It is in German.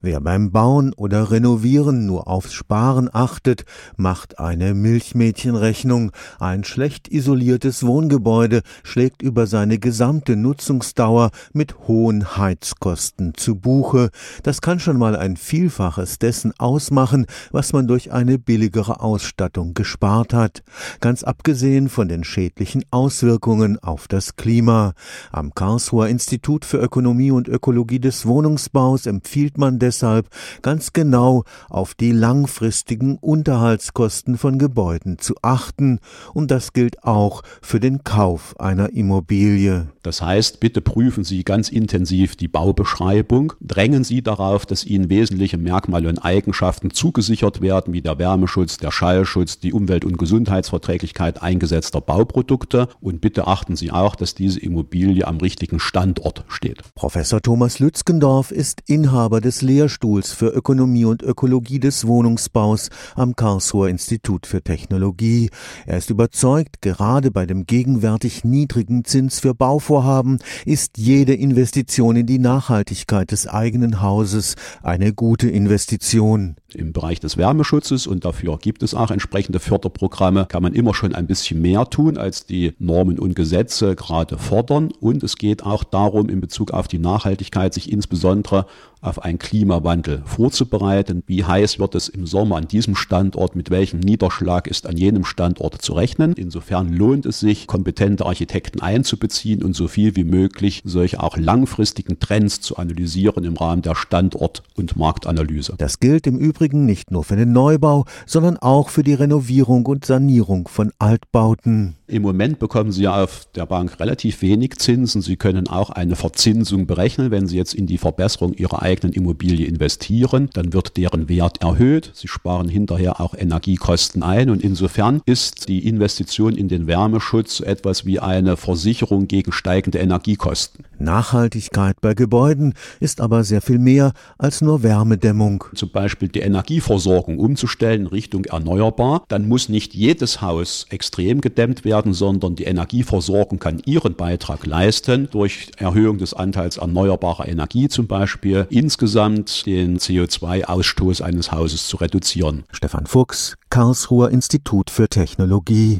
Wer beim Bauen oder Renovieren nur aufs Sparen achtet, macht eine Milchmädchenrechnung. Ein schlecht isoliertes Wohngebäude schlägt über seine gesamte Nutzungsdauer mit hohen Heizkosten zu Buche. Das kann schon mal ein Vielfaches dessen ausmachen, was man durch eine billigere Ausstattung gespart hat. Ganz abgesehen von den schädlichen Auswirkungen auf das Klima. Am Karlsruher Institut für Ökonomie und Ökologie des Wohnungsbaus empfiehlt man deshalb ganz genau auf die langfristigen Unterhaltskosten von Gebäuden zu achten, und das gilt auch für den Kauf einer Immobilie. Das heißt, bitte prüfen Sie ganz intensiv die Baubeschreibung, drängen Sie darauf, dass Ihnen wesentliche Merkmale und Eigenschaften zugesichert werden, wie der Wärmeschutz, der Schallschutz, die Umwelt- und Gesundheitsverträglichkeit eingesetzter Bauprodukte, und bitte achten Sie auch, dass diese Immobilie am richtigen Standort steht. Professor Thomas Lützgendorf ist Inhaber des Lehrstuhls für Ökonomie und Ökologie des Wohnungsbaus am Karlsruher Institut für Technologie. Er ist überzeugt, gerade bei dem gegenwärtig niedrigen Zins für Bauvorhaben ist jede Investition in die Nachhaltigkeit des eigenen Hauses eine gute Investition. Im Bereich des Wärmeschutzes, und dafür gibt es auch entsprechende Förderprogramme, kann man immer schon ein bisschen mehr tun, als die Normen und Gesetze gerade fordern. Und es geht auch darum, in Bezug auf die Nachhaltigkeit, sich insbesondere auf einen Klimawandel vorzubereiten. Wie heiß wird es im Sommer an diesem Standort? Mit welchem Niederschlag ist an jenem Standort zu rechnen? Insofern lohnt es sich, kompetente Architekten einzubeziehen und so viel wie möglich solche auch langfristigen Trends zu analysieren im Rahmen der Standort- und Marktanalyse. Das gilt im Übrigen nicht nur für den Neubau, sondern auch für die Renovierung und Sanierung von Altbauten. Im Moment bekommen Sie ja auf der Bank relativ wenig Zinsen. Sie können auch eine Verzinsung berechnen. Wenn Sie jetzt in die Verbesserung Ihrer eigenen Immobilie investieren, dann wird deren Wert erhöht. Sie sparen hinterher auch Energiekosten ein. Und insofern ist die Investition in den Wärmeschutz etwas wie eine Versicherung gegen steigende Energiekosten. Nachhaltigkeit bei Gebäuden ist aber sehr viel mehr als nur Wärmedämmung. Zum Beispiel die Energieversorgung umzustellen Richtung erneuerbar. Dann muss nicht jedes Haus extrem gedämmt werden, sondern die Energieversorgung kann ihren Beitrag leisten, durch Erhöhung des Anteils erneuerbarer Energie zum Beispiel, insgesamt den CO2-Ausstoß eines Hauses zu reduzieren. Stefan Fuchs, Karlsruher Institut für Technologie.